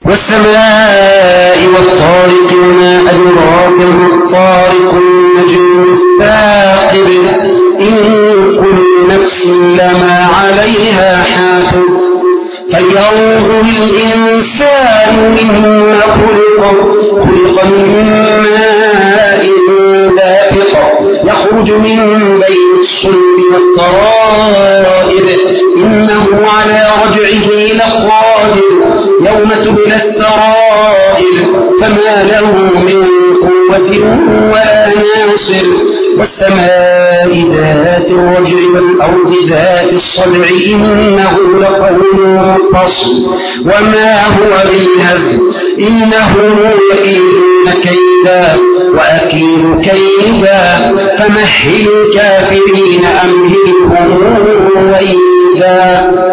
والسماء والطارق وما أدراك ما الطارق النجم الثاقب إن كل نفس لما عليها حافظ فلينظر الإنسان مما خلق من ماء دافق يخرج من بين الصلب والترائب إنه على رجعه لقادر يوم تبلى السرائر فما له من قوة ولا ناصر والسماء ذات الرجع والأرض ذات الصدع إنه لقول فصل وما هو بالهزل إنهم يكيدون كيدا وأكيد كيدا فمهل الكافرين أمهلهم رويدا